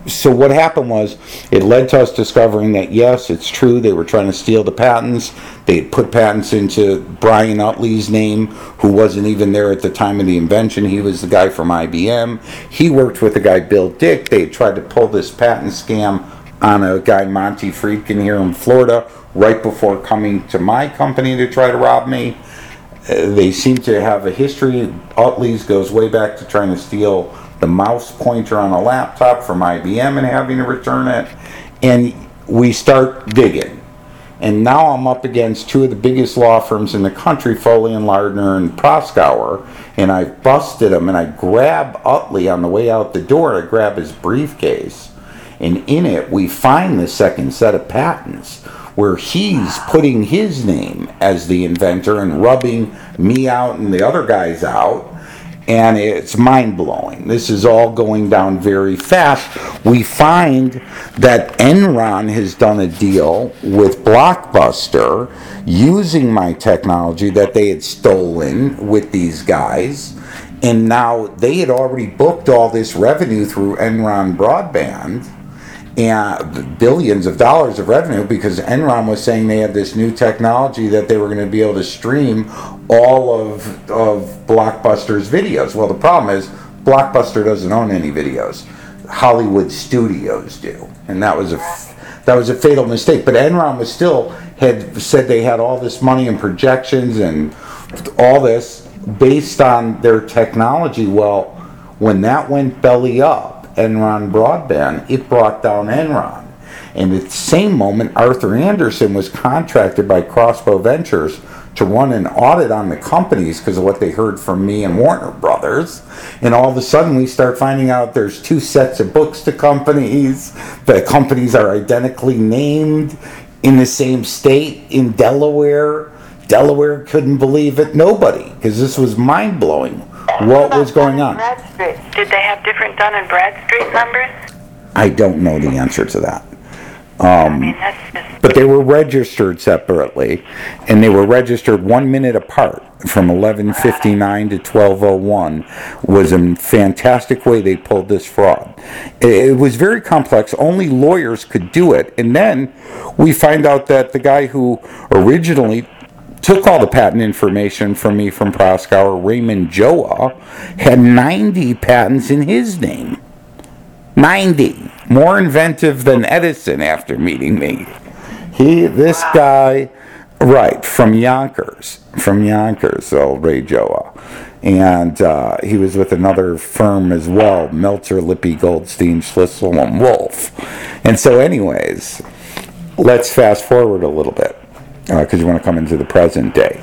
so what happened was, it led to us discovering that yes, it's true, they were trying to steal the patents. They had put patents into Brian Utley's name, who wasn't even there at the time of the invention. He was the guy from I B M. He worked with the guy Bill Dick. They had tried to pull this patent scam on a guy, Monty Friedkin, here in Florida, right before coming to my company to try to rob me. Uh, they seem to have a history. Utley's goes way back to trying to steal the mouse pointer on a laptop from I B M and having to return it. And we start digging. And now I'm up against two of the biggest law firms in the country, Foley and Lardner and Proskauer, and I busted them, and I grab Utley on the way out the door. I grab his briefcase, and in it we find the second set of patents where he's putting his name as the inventor and rubbing me out and the other guys out. And it's mind-blowing. This is all going down very fast. We find that Enron has done a deal with Blockbuster using my technology that they had stolen with these guys. And now they had already booked all this revenue through Enron Broadband, and billions of dollars of revenue, because Enron was saying they had this new technology that they were going to be able to stream all of of Blockbuster's videos. Well, the problem is Blockbuster doesn't own any videos. Hollywood Studios do, and that was a that was a fatal mistake. But Enron was still had said they had all this money and projections and all this based on their technology. Well, when that went belly up, Enron Broadband, it brought down Enron. And at the same moment, Arthur Andersen was contracted by Crossbow Ventures to run an audit on the companies because of what they heard from me and Warner Brothers. And all of a sudden, we start finding out there's two sets of books to companies. The companies are identically named in the same state in Delaware. Delaware couldn't believe it. Nobody, because this was mind-blowing. What was going on?
Bradstreet. Did they have different Dun and Bradstreet numbers?
I don't know the answer to that.
I
Um,
mean, that's just...
but they were registered separately, and they were registered one minute apart, from eleven fifty-nine to twelve oh one. Was a fantastic way they pulled this fraud. It, it was very complex. Only lawyers could do it. And then we find out that the guy who originally took all the patent information from me from Proskauer, Raymond Joa, had ninety patents in his name. ninety. More inventive than Edison after meeting me. He, this guy, right, from Yonkers, from Yonkers, old Ray Joa. And uh, he was with another firm as well, Meltzer, Lippy, Goldstein, Schlissel, and Wolf. And so anyways, let's fast forward a little bit, because uh, you want to come into the present day.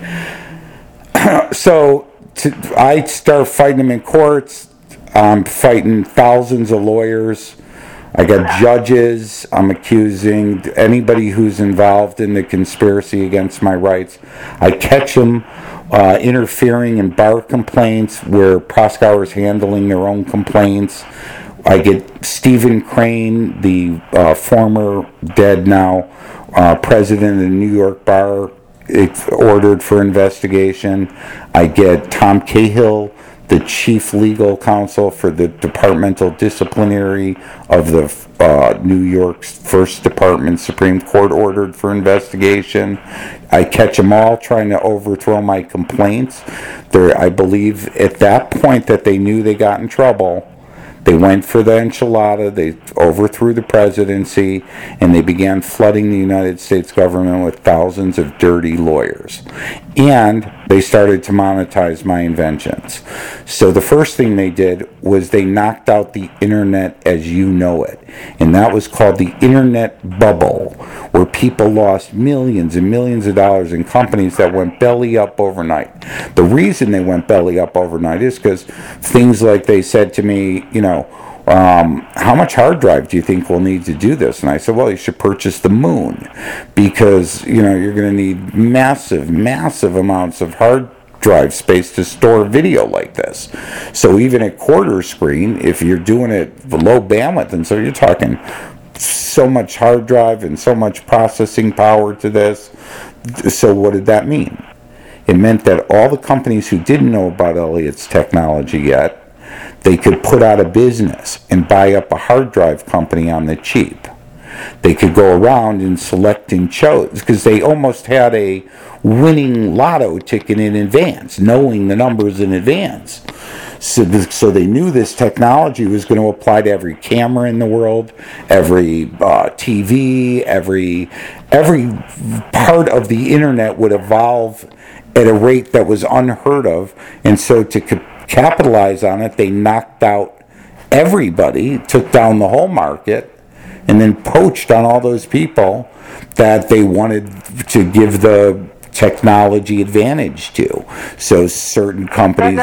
So to, I start fighting them in courts. I'm fighting thousands of lawyers. I got judges. I'm accusing anybody who's involved in the conspiracy against my rights. I catch them uh, interfering in bar complaints where Proskauer's handling their own complaints. I get Stephen Crane, the uh, former, dead now, uh, president of the New York Bar, it's ordered for investigation. I get Tom Cahill, the chief legal counsel for the departmental disciplinary of the uh, New York's First Department Supreme Court, ordered for investigation. I catch them all trying to overthrow my complaints. There, I believe at that point that they knew they got in trouble. They went for the enchilada, they overthrew the presidency, and they began flooding the United States government with thousands of dirty lawyers. And they started to monetize my inventions. So the first thing they did was they knocked out the internet as you know it. And that was called the internet bubble, where people lost millions and millions of dollars in companies that went belly up overnight. The reason they went belly up overnight is because things like they said to me, you know, Um, how much hard drive do you think we'll need to do this? And I said, well, you should purchase the moon, because, you know, you're going to need massive, massive amounts of hard drive space to store video like this. So even at quarter screen, if you're doing it low bandwidth, and so you're talking so much hard drive and so much processing power to this. So what did that mean? It meant that all the companies who didn't know about Elliot's technology yet they could put out a business and buy up a hard drive company on the cheap. They could go around and select and choose, because they almost had a winning lotto ticket in advance, knowing the numbers in advance. So, this, so they knew this technology was going to apply to every camera in the world, every uh, T V, every every part of the internet would evolve at a rate that was unheard of. And so to ca- capitalize on it, they knocked out everybody, took down the whole market, and then poached on all those people that they wanted to give the technology advantage to. So certain companies...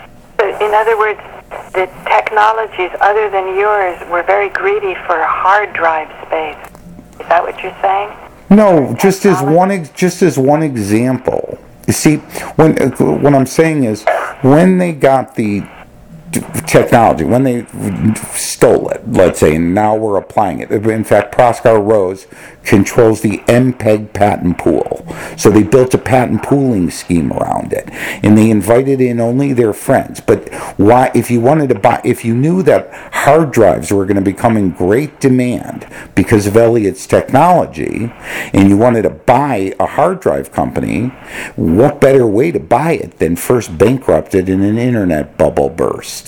In other words, the technologies other than yours were very greedy for hard drive space. Is that what you're saying?
No, just as one ex- just as one example. You see, when what I'm saying is, when they got the technology, when they stole it, let's say, and now we're applying it. In fact, Proskauer Rose controls the M P E G patent pool. So they built a patent pooling scheme around it. And they invited in only their friends. But why, if you wanted to buy, if you knew that hard drives were going to become in great demand because of Elliot's technology, and you wanted to buy a hard drive company, what better way to buy it than first bankrupt it in an internet bubble burst?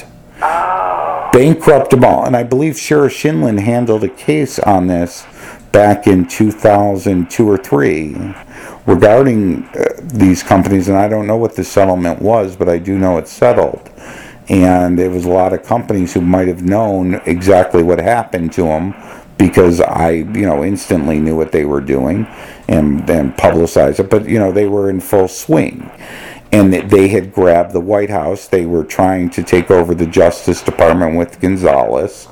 Bankrupt them all. And I believe Sheriff Shinlin handled a case on this back in two thousand two or three regarding uh, these companies, and I don't know what the settlement was, but I do know it's settled. And there was a lot of companies who might have known exactly what happened to them, because I, you know, instantly knew what they were doing and then publicized it. But, you know, they were in full swing. And they had grabbed the White House. They were trying to take over the Justice Department with Gonzales.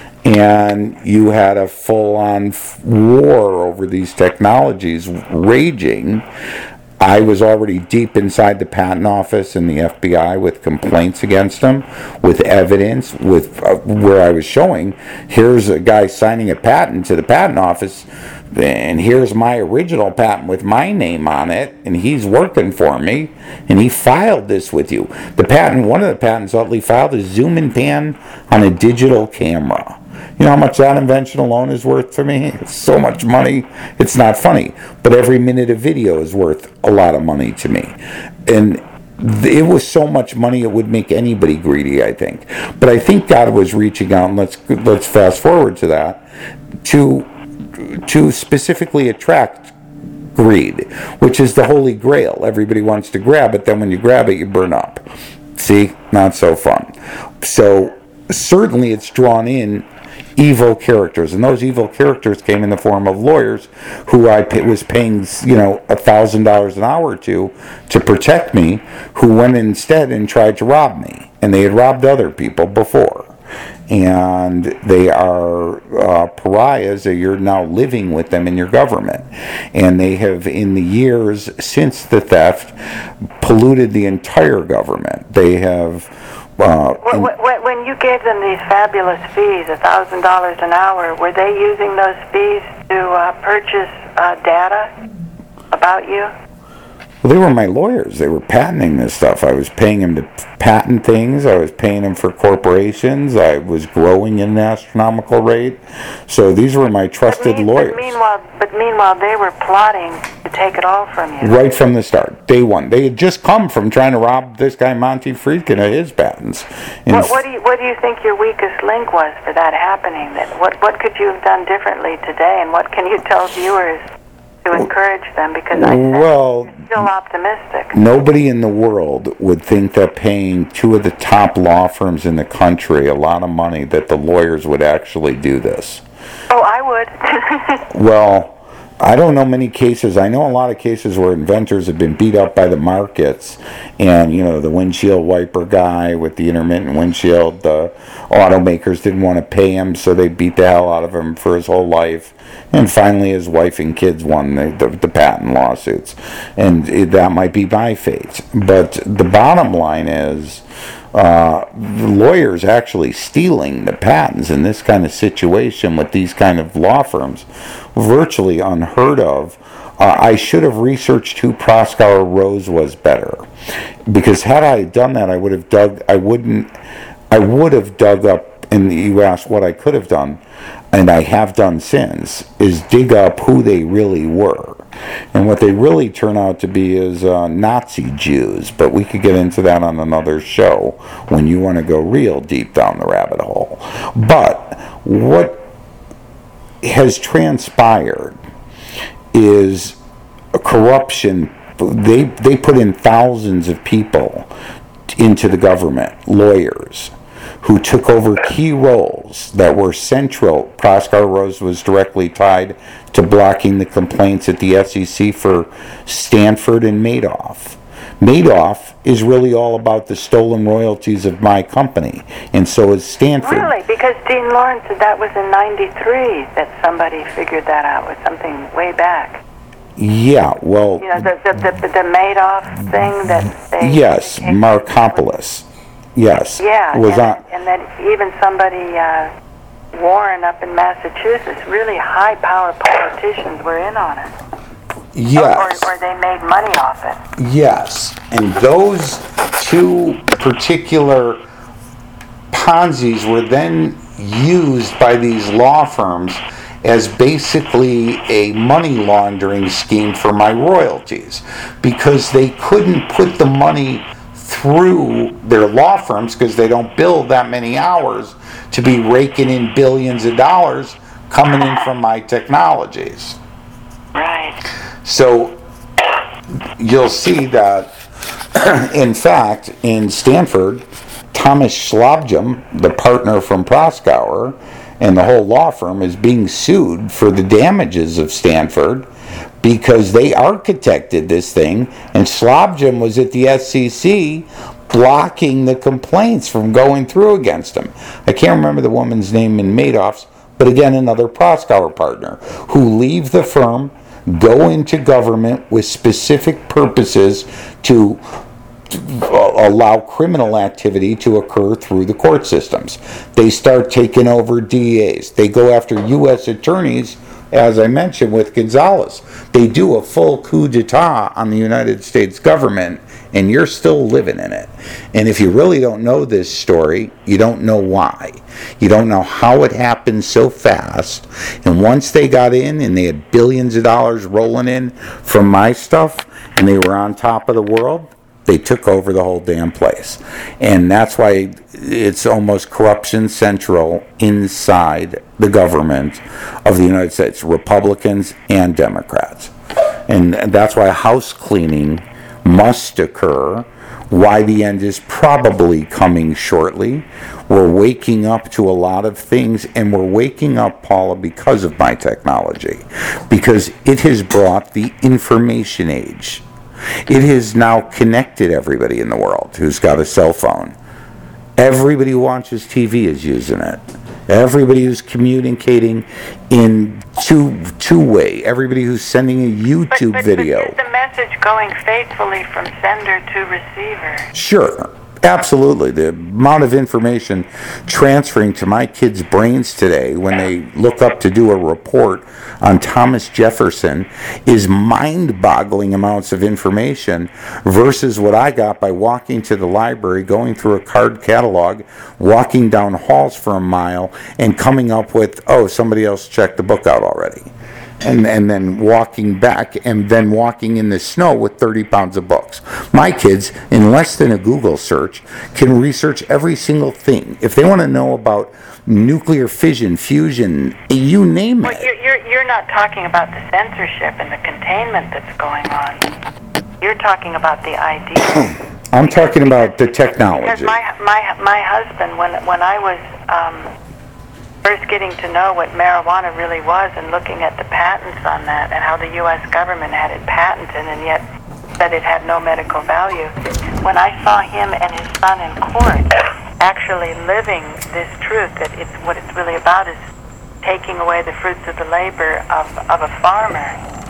And you had a full-on war over these technologies raging. I was already deep inside the patent office and the F B I with complaints against them, with evidence, with uh, where I was showing, here's a guy signing a patent to the patent office, and here's my original patent with my name on it, and he's working for me, and he filed this with you. The patent, one of the patents Utley filed is zoom and pan on a digital camera. You know how much that invention alone is worth to me? It's so much money, it's not funny. But every minute of video is worth a lot of money to me. And it was so much money it would make anybody greedy, I think. But I think God was reaching out, and let's let's fast forward to that, to to specifically attract greed, which is the holy grail. Everybody wants to grab it, then when you grab it, you burn up. See? Not so fun. So certainly it's drawn in evil characters, and those evil characters came in the form of lawyers who I pay, was paying, you know, a thousand dollars an hour to to protect me, who went instead and tried to rob me, and they had robbed other people before, and they are uh, pariahs that you're now living with them in your government, and they have, in the years since the theft, polluted the entire government. They have Uh,
when, when you gave them these fabulous fees, a thousand dollars an hour, were they using those fees to uh, purchase uh, data about you?
Well, they were my lawyers. They were patenting this stuff. I was paying them to patent things. I was paying them for corporations. I was growing at an astronomical rate. So these were my trusted
but mean,
lawyers.
But meanwhile, but meanwhile, they were plotting to take it all from you.
Right from the start, day one. They had just come from trying to rob this guy Monty Friedkin of his patents.
What, what do you What do you think your weakest link was for that happening? That what What could you have done differently today, and what can you tell viewers to encourage them? Because I said
well,
you're still optimistic.
Nobody in the world would think that paying two of the top law firms in the country a lot of money, that the lawyers would actually do this.
Oh, I would.
Well, I don't know many cases. I know a lot of cases where inventors have been beat up by the markets, and, you know, the windshield wiper guy with the intermittent windshield, the automakers didn't want to pay him, so they beat the hell out of him for his whole life. And finally his wife and kids won the, the, the patent lawsuits. And it, that might be my fate. But the bottom line is, uh, lawyers actually stealing the patents in this kind of situation with these kind of law firms, virtually unheard of. Uh, I should have researched who Proskauer Rose was better, because had I done that, I would have dug. I wouldn't. I would have dug up, and you asked what I could have done, and I have done since, is dig up who they really were. And what they really turn out to be is uh, Nazi Jews, but we could get into that on another show when you want to go real deep down the rabbit hole. But what has transpired is a corruption. They, they put in thousands of people into the government, lawyers, who took over key roles that were central. Proskauer Rose was directly tied to blocking the complaints at the S E C for Stanford and Madoff. Madoff is really all about the stolen royalties of my company, and so is Stanford.
Really? Because Dean Lawrence said that was in ninety-three that somebody figured that out, with something way back.
Yeah, well...
You know, the, the, the, the Madoff thing that they...
Yes, Markopolis. Yes.
Yeah,
was
and,
on,
and then even somebody, uh, Warren up in Massachusetts, really high-power politicians were in on it.
Yes.
Or, or they made money off it.
Yes. And those two particular Ponzi's were then used by these law firms as basically a money laundering scheme for my royalties, because they couldn't put the money through their law firms because they don't bill that many hours to be raking in billions of dollars coming in from my technologies.
Right.
So you'll see that, in fact, in Stanford, Thomas Schlabjum, the partner from Proskauer, and the whole law firm is being sued for the damages of Stanford because they architected this thing, and Schlabjum was at the S E C blocking the complaints from going through against him. I can't remember the woman's name in Madoff's, but again, another Proskauer partner, who leave the firm, go into government with specific purposes to allow criminal activity to occur through the court systems. They start taking over D As. They go after U S attorneys, as I mentioned with Gonzalez. They do a full coup d'etat on the United States government, and you're still living in it. And if you really don't know this story, you don't know why. You don't know how it happened so fast. And once they got in and they had billions of dollars rolling in from my stuff, and they were on top of the world, they took over the whole damn place. And that's why it's almost corruption central inside the government of the United States, Republicans and Democrats. And that's why house cleaning must occur, why the end is probably coming shortly. We're waking up to a lot of things, and we're waking up, Paula, because of my technology, because it has brought the information age. It has now connected everybody in the world who's got a cell phone. Everybody who watches T V is using it. Everybody who's communicating in two two way. Everybody who's sending a YouTube
but, but,
video.
But is the message going faithfully from sender to receiver?
Sure. Absolutely. The amount of information transferring to my kids' brains today when they look up to do a report on Thomas Jefferson is mind-boggling amounts of information versus what I got by walking to the library, going through a card catalog, walking down halls for a mile, and coming up with, oh, somebody else checked the book out already. And, and then walking back and then walking in the snow with thirty pounds of books. My kids, in less than a Google search, can research every single thing. If they want to know about nuclear fission, fusion, you name
Well,
it.
you're, you're, you're not talking about the censorship and the containment that's going on. You're talking about the idea.
I'm talking about the
Because
technology.
my, my, my husband, when, when I was um, first getting to know what marijuana really was and looking at the patents on that and how the U S government had it patented and yet said it had no medical value, when I saw him and his son in court actually living this truth that it's what it's really about is taking away the fruits of the labor of, of a farmer,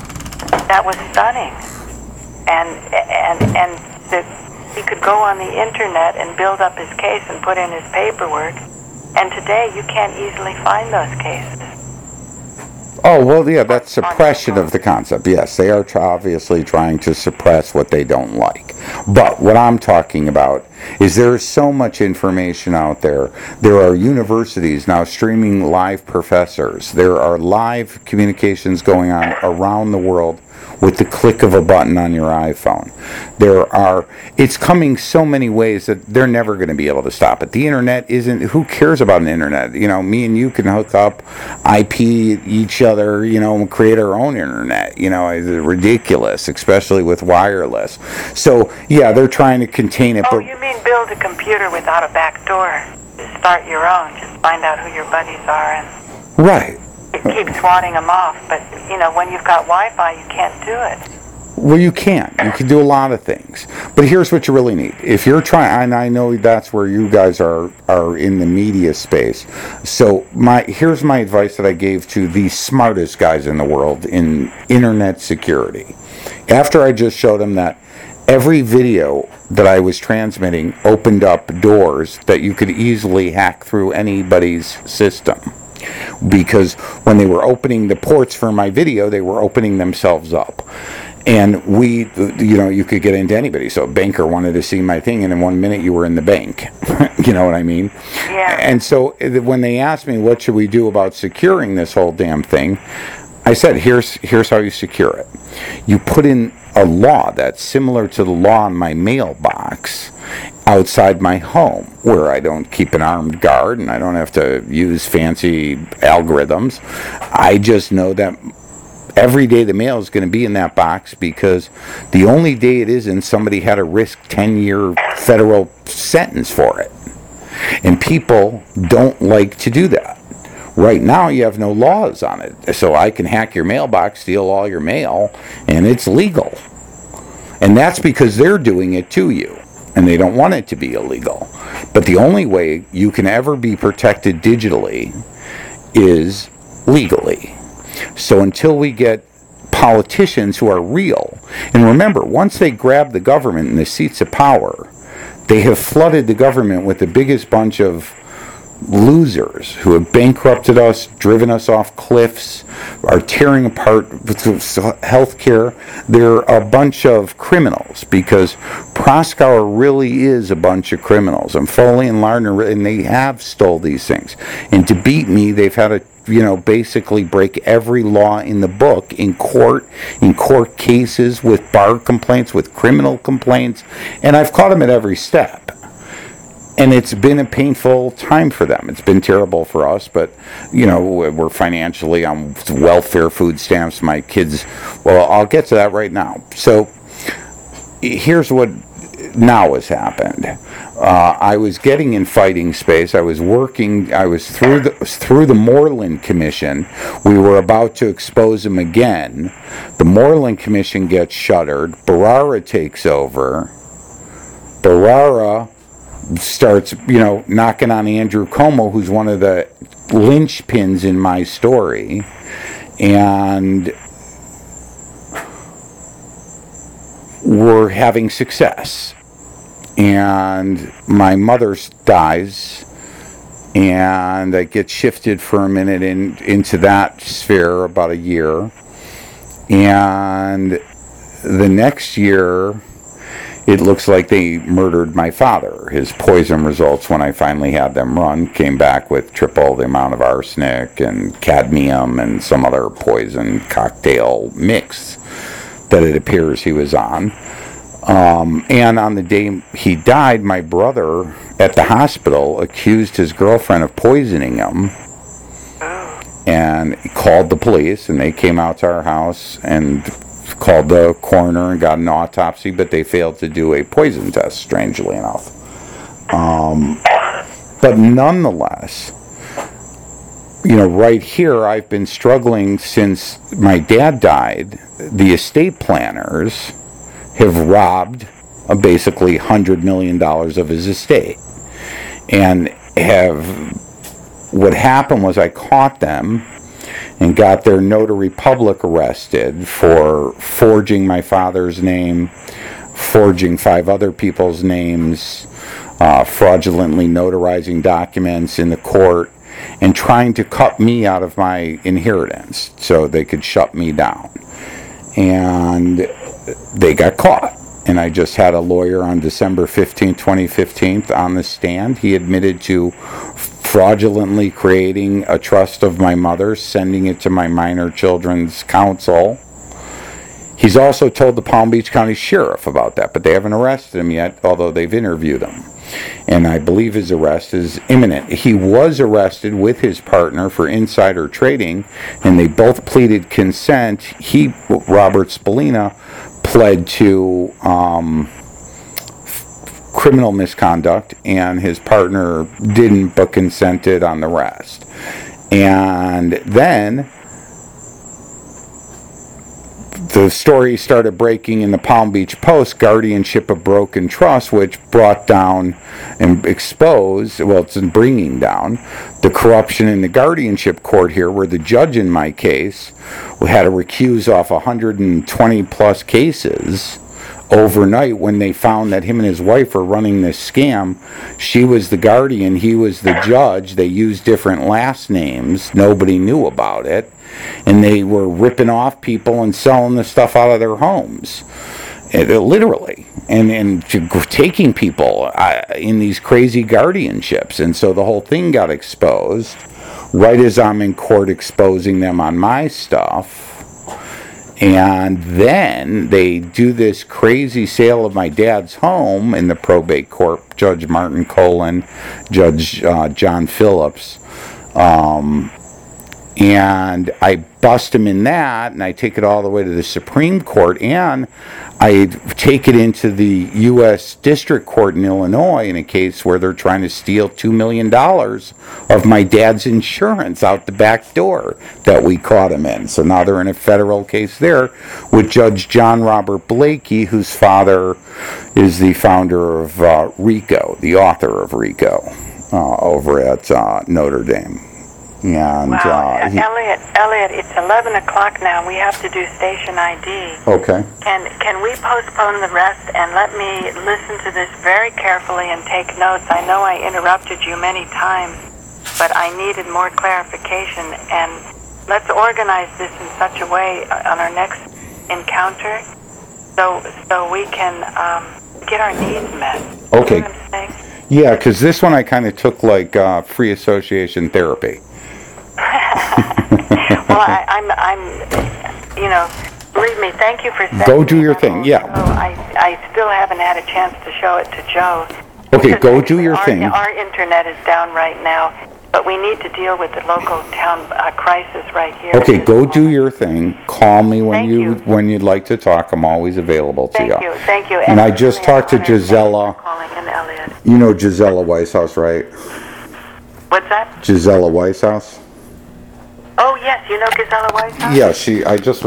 that was stunning. And, and, and that he could go on the internet and build up his case and put in his paperwork. And today, you can't easily find those cases.
Oh, well, yeah, that's suppression of the concept. Yes, they are tr- obviously trying to suppress what they don't like. But what I'm talking about is there is so much information out there. There are universities now streaming live professors. There are live communications going on around the world with the click of a button on your iPhone. There are, it's coming so many ways that they're never going to be able to stop it. The internet isn't, who cares about an internet? You know, me and you can hook up, I P each other, you know, and create our own internet. You know, it's ridiculous, especially with wireless. So, yeah, they're trying to contain it.
Oh,
but
you mean build a computer without a back door? Just start your own, just find out who your buddies are and
right.
keep swatting them off. But, you know, when you've got Wi-Fi, you can't do it.
Well, you can. You can do a lot of things. But here's what you really need. If you're trying, and I know that's where you guys are, are in the media space. So my here's my advice that I gave to the smartest guys in the world in internet security. After I just showed them that every video that I was transmitting opened up doors that you could easily hack through anybody's system. Because when they were opening the ports for my video, they were opening themselves up. And we, you know, you could get into anybody. So a banker wanted to see my thing, and in one minute you were in the bank. You know what I mean?
Yeah.
And so when they asked me, what should we do about securing this whole damn thing? I said, here's here's how you secure it. You put in a law that's similar to the law in my mailbox outside my home, where I don't keep an armed guard and I don't have to use fancy algorithms. I just know that every day the mail is going to be in that box, because the only day it isn't, somebody had to risk ten-year federal sentence for it. And people don't like to do that. Right now, you have no laws on it. So I can hack your mailbox, steal all your mail, and it's legal. And that's because they're doing it to you, and they don't want it to be illegal. But the only way you can ever be protected digitally is legally. So until we get politicians who are real, and remember, once they grab the government in the seats of power, they have flooded the government with the biggest bunch of losers who have bankrupted us, driven us off cliffs, are tearing apart healthcare. They're a bunch of criminals, because Proskauer really is a bunch of criminals, and Foley and Lardner, and they have stole these things. And to beat me, they've had to, you know, basically break every law in the book in court, in court cases, with bar complaints, with criminal complaints, and I've caught them at every step. And it's been a painful time for them. It's been terrible for us, but, you know, we're financially on welfare, food stamps. My kids, well, I'll get to that right now. So here's what now has happened. Uh, I was getting in fighting space. I was working, I was through the, through the Moreland Commission. We were about to expose him again. The Moreland Commission gets shuttered. Barara takes over. Barara starts, you know, knocking on Andrew Cuomo, who's one of the linchpins in my story, and we're having success. And my mother dies, and I get shifted for a minute in, into that sphere, about a year, and the next year it looks like they murdered my father. His poison results, when I finally had them run, came back with triple the amount of arsenic and cadmium and some other poison cocktail mix that it appears he was on. Um, and on the day he died, my brother at the hospital accused his girlfriend of poisoning him, and called the police, and they came out to our house and called the coroner and got an autopsy, but they failed to do a poison test, strangely enough. Um, but nonetheless, you know, right here, I've been struggling since my dad died. The estate planners have robbed uh, basically one hundred million dollars of his estate. And have, what happened was I caught them and got their notary public arrested for forging my father's name, forging five other people's names, uh, fraudulently notarizing documents in the court, and trying to cut me out of my inheritance so they could shut me down. And they got caught. and I just had a lawyer on December fifteenth, twenty fifteen on the stand. He admitted to fraudulently creating a trust of my mother's, sending it to my minor children's counsel. He's also told the Palm Beach County Sheriff about that, but they haven't arrested him yet, although they've interviewed him. And I believe his arrest is imminent. He was arrested with his partner for insider trading, and they both pleaded consent. He, Robert Spallina, pled to um, criminal misconduct, and his partner didn't, but consented on the rest. And then the story started breaking in the Palm Beach Post, Guardianship of Broken Trust, which brought down and exposed, well, it's bringing down, the corruption in the guardianship court here, where the judge in my case had to recuse off one hundred twenty plus cases overnight when they found that him and his wife were running this scam. She was the guardian, he was the judge. They used different last names. Nobody knew about it. And they were ripping off people and selling the stuff out of their homes. It, it, literally. And, and to, taking people uh, in these crazy guardianships. And so the whole thing got exposed right as I'm in court exposing them on my stuff. And then they do this crazy sale of my dad's home in the probate court. Judge Martin Colin, Judge uh, John Phillips. Um, and I bust him in that, and I take it all the way to the Supreme Court, and I take it into the U S District Court in Illinois in a case where they're trying to steal two million dollars of my dad's insurance out the back door that we caught him in. So now they're in a federal case there with Judge John Robert Blakey, whose father is the founder of uh, RICO, the author of RICO, uh, over at uh, Notre Dame. And,
wow,
uh, he,
Elliot, Elliot, it's eleven o'clock now. We have to do station I D.
Okay.
Can can we postpone the rest and let me listen to this very carefully and take notes? I know I interrupted you many times, but I needed more clarification. And let's organize this in such a way on our next encounter, so so we can um, get our needs met.
Okay.
You know what I'm saying?
Yeah, because this one I kind of took like uh, free association therapy.
Well, I, I'm, I'm, you know, believe me, thank you for sending
Go do
me
your
that
thing,
whole
yeah.
show. I, I still haven't had a chance to show it to Joe.
Okay,
Because
go do your
our,
thing.
Our internet is down right now, but we need to deal with the local town uh, crisis right here.
Okay, go do your thing. Call me when
Thank
you,
you.
when you'd like to talk. I'm always available to
Thank
you.
you, thank you.
And I just
really
talked to
an honor. Thank you
Gisela.
for calling in, Elliot.
You know Gisela Weishaus, right?
What's that?
Gisela Weishaus?
Oh, yes, you know Gisela Whitehouse?
Yeah, she. I just